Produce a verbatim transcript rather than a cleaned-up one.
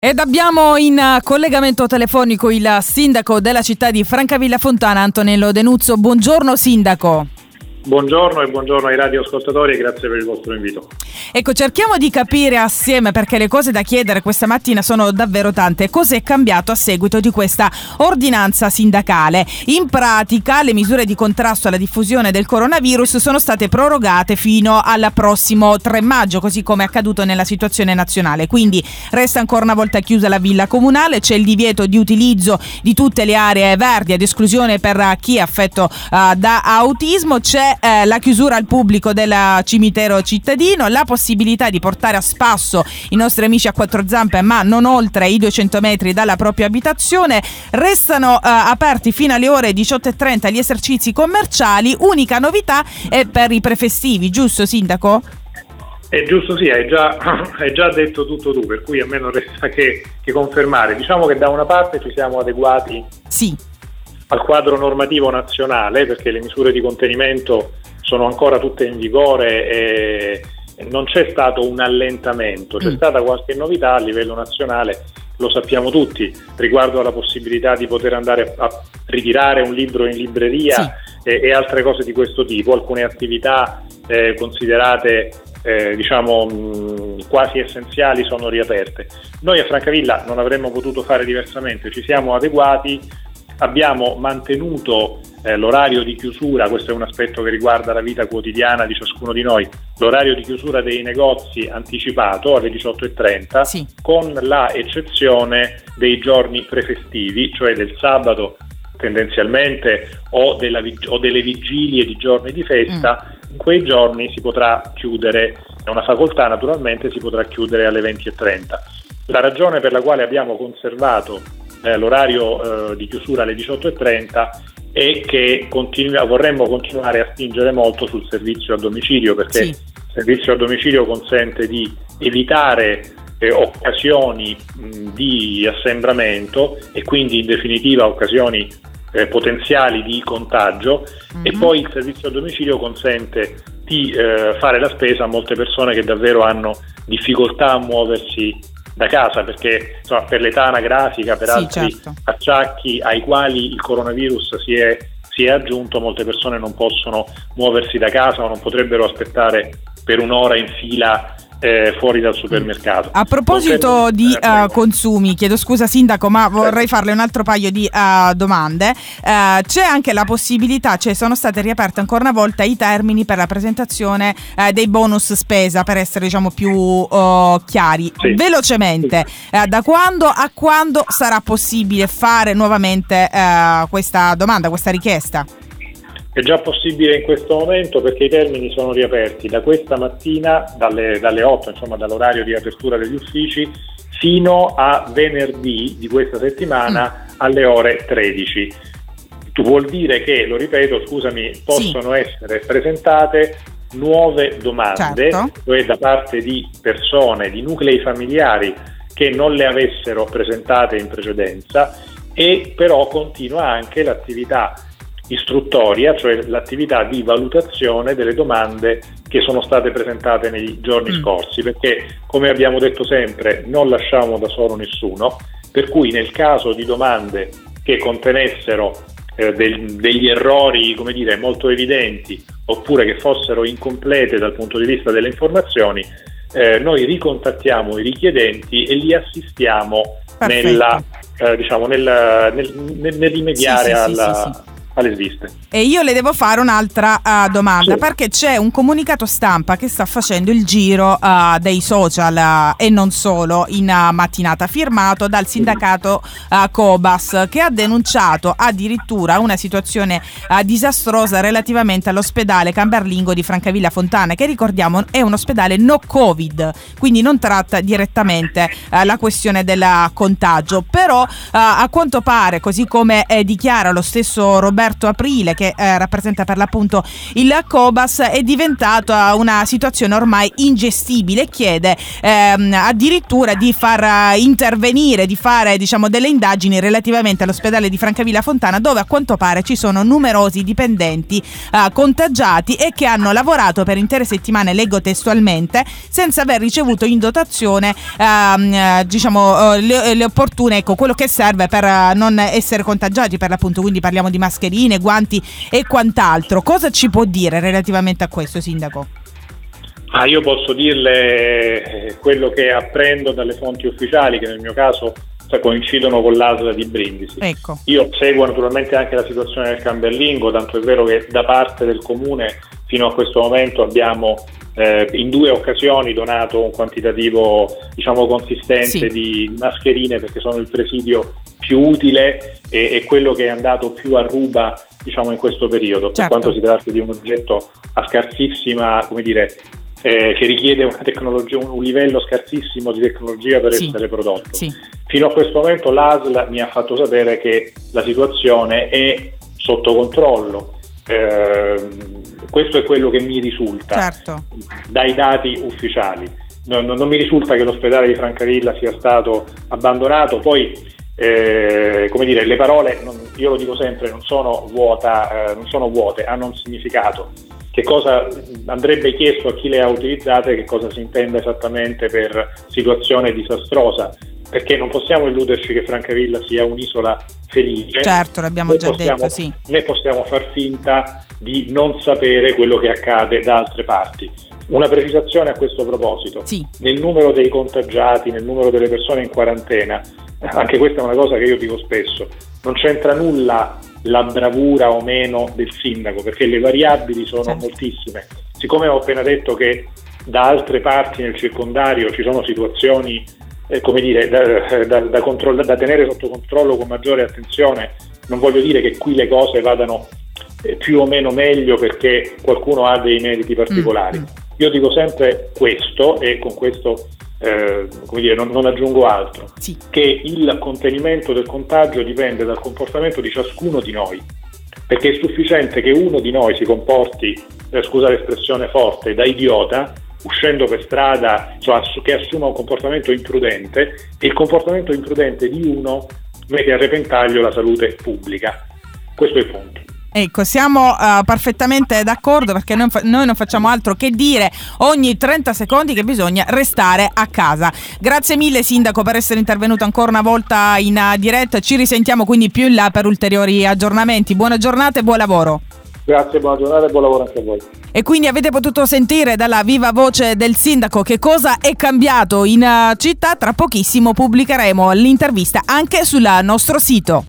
Ed abbiamo in collegamento telefonico il sindaco della città di Francavilla Fontana, Antonello Denuzzo. Buongiorno sindaco. Buongiorno e buongiorno ai radioascoltatori e grazie per il vostro invito. Ecco, cerchiamo di capire assieme, perché le cose da chiedere questa mattina sono davvero tante, cosa è cambiato a seguito di questa ordinanza sindacale. In pratica le misure di contrasto alla diffusione del coronavirus sono state prorogate fino al prossimo tre maggio, così come è accaduto nella situazione nazionale. Quindi resta ancora una volta chiusa la villa comunale, c'è il divieto di utilizzo di tutte le aree verdi ad esclusione per chi è affetto uh, da autismo, c'è Eh, la chiusura al pubblico del cimitero cittadino, la possibilità di portare a spasso i nostri amici a quattro zampe ma non oltre i duecento metri dalla propria abitazione. Restano eh, aperti fino alle ore diciotto e trenta gli esercizi commerciali. Unica novità è per i prefestivi, giusto sindaco? È giusto, sì, hai già, hai già detto tutto tu, per cui a me non resta che, che confermare. Diciamo che da una parte ci siamo adeguati sì. al quadro normativo nazionale, perché le misure di contenimento sono ancora tutte in vigore e non c'è stato un allentamento, c'è mm. stata qualche novità a livello nazionale, lo sappiamo tutti, riguardo alla possibilità di poter andare a ritirare un libro in libreria sì. e, e altre cose di questo tipo, alcune attività eh, considerate eh, diciamo mh, quasi essenziali sono riaperte. Noi a Francavilla non avremmo potuto fare diversamente, ci siamo adeguati. Abbiamo mantenuto eh, l'orario di chiusura, questo è un aspetto che riguarda la vita quotidiana di ciascuno di noi, l'orario di chiusura dei negozi anticipato alle diciotto e trenta, sì. con la eccezione dei giorni prefestivi, cioè del sabato tendenzialmente o, della, o delle vigilie di giorni di festa. Mm. In quei giorni si potrà chiudere, è una facoltà naturalmente, si potrà chiudere alle venti e trenta. La ragione per la quale abbiamo conservato Eh, l'orario eh, di chiusura alle diciotto e trenta è che continu- vorremmo continuare a spingere molto sul servizio a domicilio, perché sì. il servizio a domicilio consente di evitare eh, occasioni mh, di assembramento e quindi in definitiva occasioni eh, potenziali di contagio, mm-hmm. e poi il servizio a domicilio consente di eh, fare la spesa a molte persone che davvero hanno difficoltà a muoversi da casa, perché insomma, per l'età anagrafica, per sì, altri certo. acciacchi ai quali il coronavirus si è, si è aggiunto, molte persone non possono muoversi da casa o non potrebbero aspettare per un'ora in fila eh, fuori dal supermercato. A proposito credo, di uh, consumi, chiedo scusa sindaco, ma vorrei farle un altro paio di uh, domande. Uh, c'è anche la possibilità, cioè sono state riaperte ancora una volta i termini per la presentazione uh, dei bonus spesa, per essere diciamo più uh, chiari. Sì. Velocemente, sì. Uh, da quando a quando sarà possibile fare nuovamente uh, questa domanda, questa richiesta? È già possibile in questo momento, perché i termini sono riaperti da questa mattina dalle, dalle otto, insomma dall'orario di apertura degli uffici, fino a venerdì di questa settimana mm. alle ore tredici. Tu vuol dire che, lo ripeto, scusami, possono sì. essere presentate nuove domande, certo. cioè da parte di persone, di nuclei familiari che non le avessero presentate in precedenza, e però continua anche l'attività istruttoria, cioè l'attività di valutazione delle domande che sono state presentate nei giorni mm. scorsi, perché come abbiamo detto sempre non lasciamo da solo nessuno, per cui nel caso di domande che contenessero eh, del, degli errori, come dire, molto evidenti, oppure che fossero incomplete dal punto di vista delle informazioni, eh, noi ricontattiamo i richiedenti e li assistiamo nella, eh, diciamo, nel, nel, nel, nel rimediare sì, sì, alla sì, sì, sì. alle sviste. E io le devo fare un'altra uh, domanda, sì. perché c'è un comunicato stampa che sta facendo il giro uh, dei social uh, e non solo in uh, mattinata, firmato dal sindacato uh, Cobas, che ha denunciato addirittura una situazione uh, disastrosa relativamente all'ospedale Camberlingo di Francavilla Fontana, che ricordiamo è un ospedale no Covid, quindi non tratta direttamente uh, la questione del contagio, però uh, a quanto pare, così come eh, dichiara lo stesso Roberto Roberto Aprile, che eh, rappresenta per l'appunto il Cobas, è diventata una situazione ormai ingestibile. Chiede ehm, addirittura di far intervenire, di fare diciamo delle indagini relativamente all'ospedale di Francavilla Fontana, dove a quanto pare ci sono numerosi dipendenti eh, contagiati e che hanno lavorato per intere settimane, leggo testualmente, senza aver ricevuto in dotazione ehm, diciamo eh, le, le opportune, ecco, quello che serve per eh, non essere contagiati per l'appunto. Quindi parliamo di mascherine, guanti e quant'altro. Cosa ci può dire relativamente a questo, sindaco? Ah, io posso dirle quello che apprendo dalle fonti ufficiali, che nel mio caso coincidono con l'A S L di Brindisi. Ecco. Io seguo naturalmente anche la situazione del Camberlingo, tanto è vero che da parte del comune fino a questo momento abbiamo eh, in due occasioni donato un quantitativo diciamo consistente sì. di mascherine, perché sono il presidio più utile e, e quello che è andato più a ruba diciamo in questo periodo, certo. per quanto si tratti di un oggetto a scarsissima, come dire, Eh, che richiede una tecnologia, un, un livello scarsissimo di tecnologia per sì. essere prodotto. Sì. Fino a questo momento l'A S L mi ha fatto sapere che la situazione è sotto controllo. Eh, questo è quello che mi risulta certo. dai dati ufficiali. Non, non, non mi risulta che l'ospedale di Francavilla sia stato abbandonato. Poi, eh, come dire, le parole, non, io lo dico sempre, non sono vuota, eh, non sono vuote, hanno un significato. Che cosa andrebbe chiesto a chi le ha utilizzate, che cosa si intende esattamente per situazione disastrosa, perché non possiamo illuderci che Francavilla sia un'isola felice. Certo, l'abbiamo già possiamo, detto, sì. Né possiamo far finta di non sapere quello che accade da altre parti. Una precisazione a questo proposito: sì. nel numero dei contagiati, nel numero delle persone in quarantena, anche questa è una cosa che io dico spesso, non c'entra nulla la bravura o meno del sindaco, perché le variabili sono certo. moltissime. Siccome ho appena detto che da altre parti nel circondario ci sono situazioni eh, come dire da, da, da, controll- da tenere sotto controllo con maggiore attenzione, non voglio dire che qui le cose vadano eh, più o meno meglio perché qualcuno ha dei meriti particolari. Mm-hmm. Io dico sempre questo, e con questo Eh, come dire, non, non aggiungo altro, sì. che il contenimento del contagio dipende dal comportamento di ciascuno di noi, perché è sufficiente che uno di noi si comporti, eh, scusa l'espressione forte, da idiota, uscendo per strada, cioè, che assuma un comportamento imprudente, e il comportamento imprudente di uno mette a repentaglio la salute pubblica. Questo è il punto. Ecco, siamo uh, perfettamente d'accordo, perché noi, noi non facciamo altro che dire ogni trenta secondi che bisogna restare a casa. Grazie mille sindaco per essere intervenuto ancora una volta in uh, diretta. Ci risentiamo quindi più in là per ulteriori aggiornamenti. Buona giornata e buon lavoro. Grazie, buona giornata e buon lavoro anche a voi. E quindi avete potuto sentire dalla viva voce del sindaco che cosa è cambiato in uh, città. Tra pochissimo pubblicheremo l'intervista anche sul nostro sito.